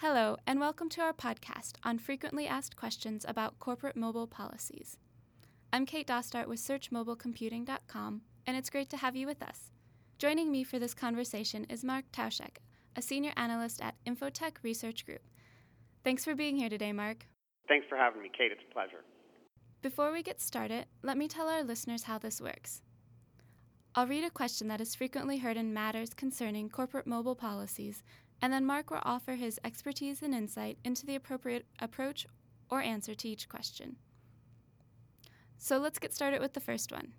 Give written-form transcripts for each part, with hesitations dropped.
Hello, and welcome to our podcast on frequently asked questions about corporate mobile policies. I'm Kate Dostart with SearchMobileComputing.com, and it's great to have you with us. Joining me for this conversation is Mark Tauschek, a senior analyst at Infotech Research Group. Thanks for being here today, Mark. Thanks for having me, Kate. It's a pleasure. Before we get started, let me tell our listeners how this works. I'll read a question that is frequently heard in matters concerning corporate mobile policies, and then Mark will offer his expertise and insight into the appropriate approach or answer to each question. So let's get started with the first one.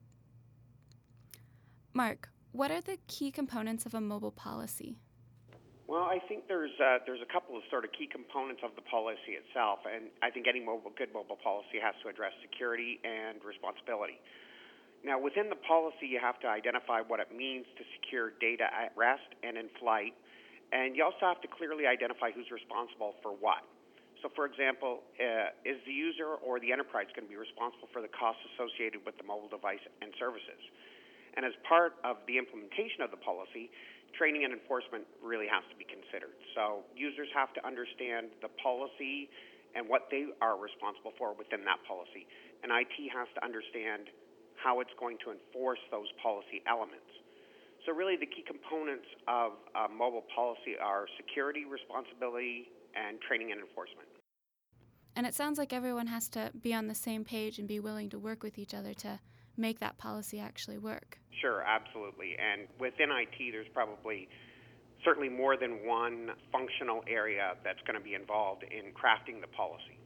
Mark, what are the key components of a mobile policy? Well, I think there's a couple of sort of key components of the policy itself, and I think any good mobile policy has to address security and responsibility. Now, within the policy, you have to identify what it means to secure data at rest and in flight, and you also have to clearly identify who's responsible for what. So, for example, is the user or the enterprise going to be responsible for the costs associated with the mobile device and services? And as part of the implementation of the policy, training and enforcement really has to be considered. So users have to understand the policy and what they are responsible for within that policy. And IT has to understand how it's going to enforce those policy elements. So really the key components of mobile policy are security, responsibility, and training and enforcement. And it sounds like everyone has to be on the same page and be willing to work with each other to make that policy actually work. Sure, absolutely. And within IT, there's probably certainly more than one functional area that's going to be involved in crafting the policy.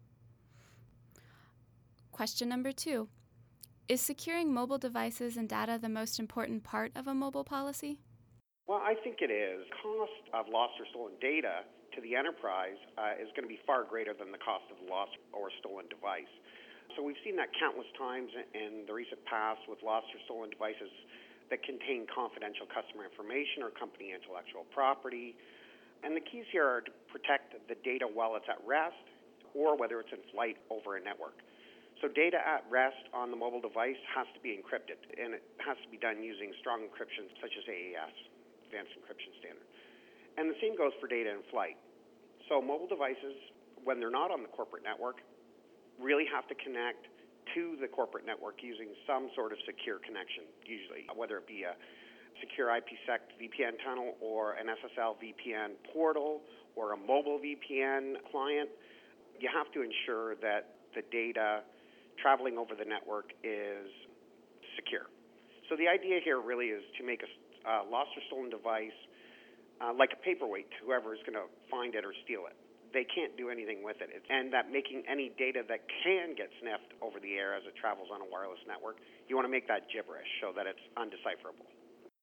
Question number 2. Is securing mobile devices and data the most important part of a mobile policy? Well, I think it is. The cost of lost or stolen data to the enterprise is going to be far greater than the cost of the lost or stolen device. So we've seen that countless times in the recent past with lost or stolen devices that contain confidential customer information or company intellectual property. And the keys here are to protect the data while it's at rest or whether it's in flight over a network. So data at rest on the mobile device has to be encrypted, and it has to be done using strong encryption such as AES, Advanced Encryption Standard. And the same goes for data in flight. So mobile devices, when they're not on the corporate network, really have to connect to the corporate network using some sort of secure connection, usually, whether it be a secure IPsec VPN tunnel or an SSL VPN portal or a mobile VPN client. You have to ensure that the data traveling over the network is secure. So the idea here really is to make a lost or stolen device like a paperweight to whoever is going to find it or steal it. They can't do anything with it. And that making any data that can get sniffed over the air as it travels on a wireless network, you want to make that gibberish so that it's undecipherable.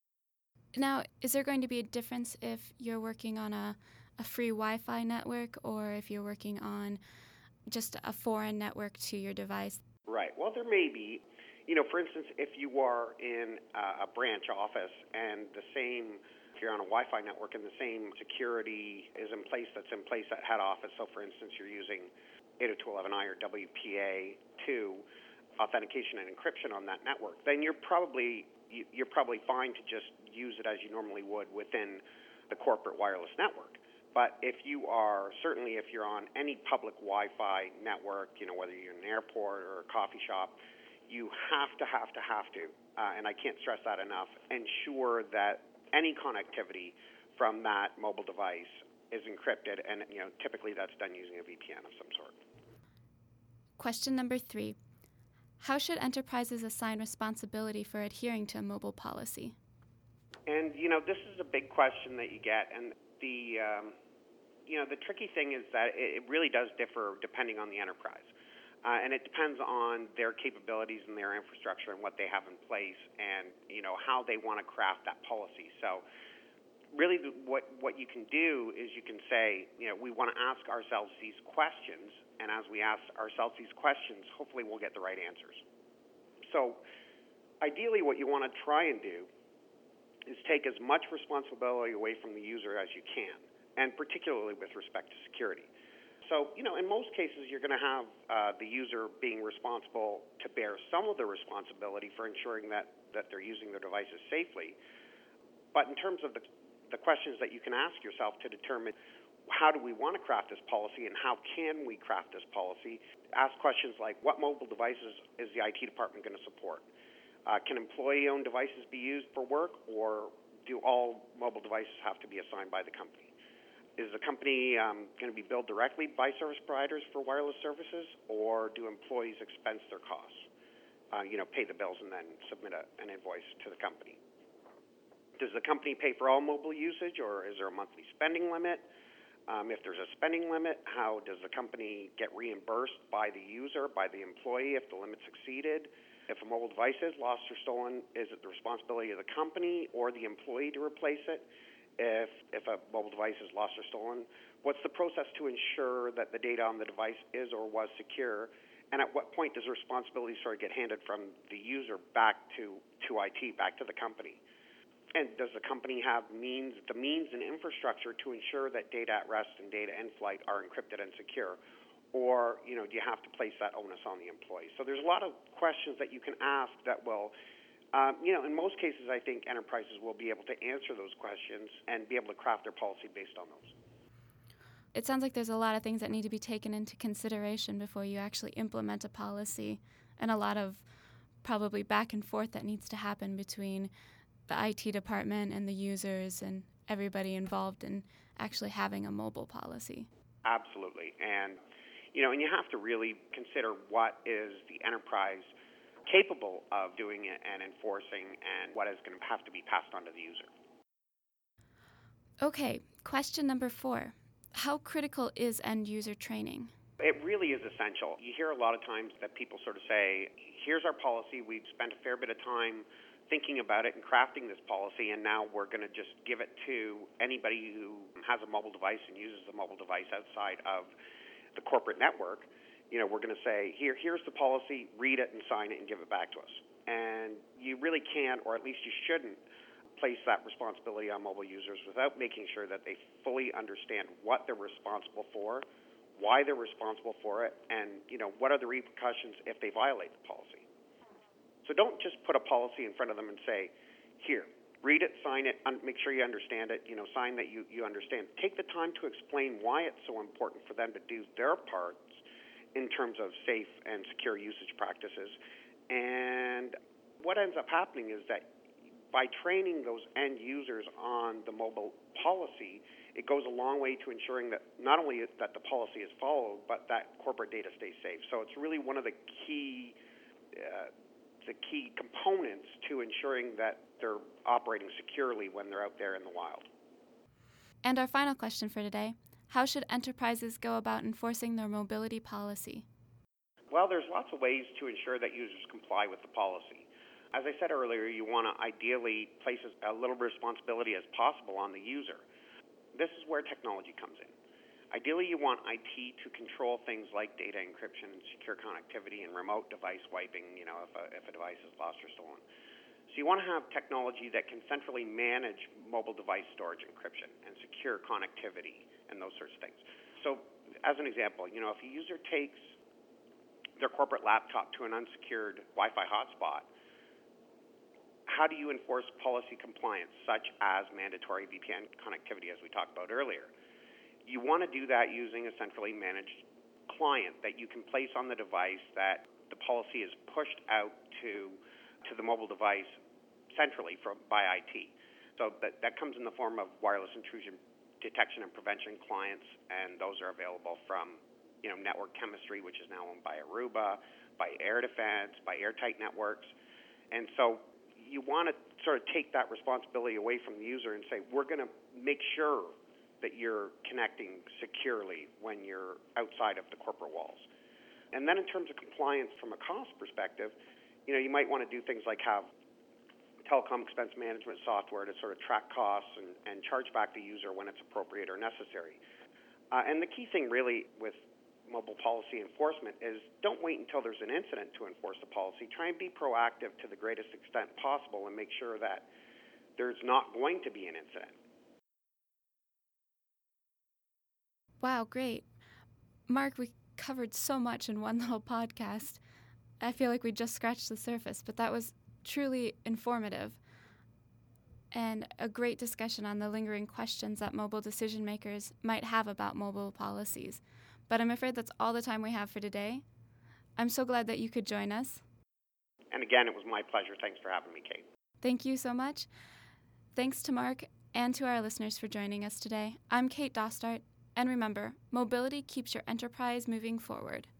Now, is there going to be a difference if you're working on a free Wi-Fi network or if you're working on just a foreign network to your device? Right. Well, there may be. For instance, if you are in a branch office and if you're on a Wi-Fi network and the same security is in place that's in place at head office, so for instance, you're using 802.11i or WPA2 authentication and encryption on that network, then you're probably fine to just use it as you normally would within the corporate wireless network. But if you're on any public Wi-Fi network, whether you're in an airport or a coffee shop, you have to, and I can't stress that enough, ensure that any connectivity from that mobile device is encrypted, and typically that's done using a VPN of some sort. Question number 3. How should enterprises assign responsibility for adhering to a mobile policy? And, this is a big question that you get, and the tricky thing is that it really does differ depending on the enterprise. And it depends on their capabilities and their infrastructure and what they have in place and, how they want to craft that policy. So really what you can do is you can say, we want to ask ourselves these questions, and as we ask ourselves these questions, hopefully we'll get the right answers. So ideally what you want to try and do is take as much responsibility away from the user as you can, and particularly with respect to security. So, in most cases, you're going to have the user being responsible to bear some of the responsibility for ensuring that they're using their devices safely. But in terms of the questions that you can ask yourself to determine how do we want to craft this policy and how can we craft this policy? Ask questions like, what mobile devices is the IT department going to support? Can employee-owned devices be used for work, or do all mobile devices have to be assigned by the company? Is the company going to be billed directly by service providers for wireless services, or do employees expense their costs? Pay the bills and then submit an invoice to the company. Does the company pay for all mobile usage, or is there a monthly spending limit? If there's a spending limit, how does the company get reimbursed by the user, by the employee if the limit's exceeded? If a mobile device is lost or stolen, is it the responsibility of the company or the employee to replace it? If a mobile device is lost or stolen, what's the process to ensure that the data on the device is or was secure? And at what point does the responsibility sort of get handed from the user back to IT, back to the company? And does the company have the means and infrastructure to ensure that data at rest and data in flight are encrypted and secure? Or, do you have to place that onus on the employee? So there's a lot of questions that you can ask that will, in most cases, I think enterprises will be able to answer those questions and be able to craft their policy based on those. It sounds like there's a lot of things that need to be taken into consideration before you actually implement a policy, and a lot of probably back and forth that needs to happen between the IT department and the users and everybody involved in actually having a mobile policy. Absolutely. And you have to really consider what is the enterprise capable of doing it and enforcing, and what is going to have to be passed on to the user. Okay, question number 4. How critical is end-user training? It really is essential. You hear a lot of times that people sort of say, here's our policy, we've spent a fair bit of time thinking about it and crafting this policy, and now we're going to just give it to anybody who has a mobile device and uses the mobile device outside of the corporate network. We're going to say, here's the policy, read it and sign it and give it back to us. And you really can't, or at least you shouldn't, place that responsibility on mobile users without making sure that they fully understand what they're responsible for, why they're responsible for it, and what are the repercussions if they violate the policy. So don't just put a policy in front of them and say, here, read it, sign it, make sure you understand it, sign that you understand. Take the time to explain why it's so important for them to do their parts in terms of safe and secure usage practices. And what ends up happening is that by training those end users on the mobile policy, it goes a long way to ensuring that not only that the policy is followed, but that corporate data stays safe. So it's really one of the key components to ensuring that they're operating securely when they're out there in the wild. And our final question for today: how should enterprises go about enforcing their mobility policy? Well, there's lots of ways to ensure that users comply with the policy. As I said earlier, you want to ideally place as little responsibility as possible on the user. This is where technology comes in. Ideally, you want IT to control things like data encryption and secure connectivity and remote device wiping, if a device is lost or stolen. So you want to have technology that can centrally manage mobile device storage encryption and secure connectivity and those sorts of things. So as an example, if a user takes their corporate laptop to an unsecured Wi-Fi hotspot, how do you enforce policy compliance, such as mandatory VPN connectivity, as we talked about earlier? You want to do that using a centrally managed client that you can place on the device, that the policy is pushed out to the mobile device centrally by IT. So that comes in the form of wireless intrusion detection and prevention clients, and those are available from Network Chemistry, which is now owned by Aruba, by Air Defense, by Airtight Networks. And so you want to sort of take that responsibility away from the user and say, we're going to make sure that you're connecting securely when you're outside of the corporate walls. And then in terms of compliance from a cost perspective, you might want to do things like have telecom expense management software to sort of track costs and charge back the user when it's appropriate or necessary. And the key thing really with mobile policy enforcement is don't wait until there's an incident to enforce the policy. Try and be proactive to the greatest extent possible and make sure that there's not going to be an incident. Wow, great. Mark, we covered so much in one little podcast. I feel like we just scratched the surface, but that was truly informative. and a great discussion on the lingering questions that mobile decision makers might have about mobile policies. But I'm afraid that's all the time we have for today. I'm so glad that you could join us. And again, it was my pleasure. Thanks for having me, Kate. Thank you so much. Thanks to Mark and to our listeners for joining us today. I'm Kate Dostart, and remember, mobility keeps your enterprise moving forward.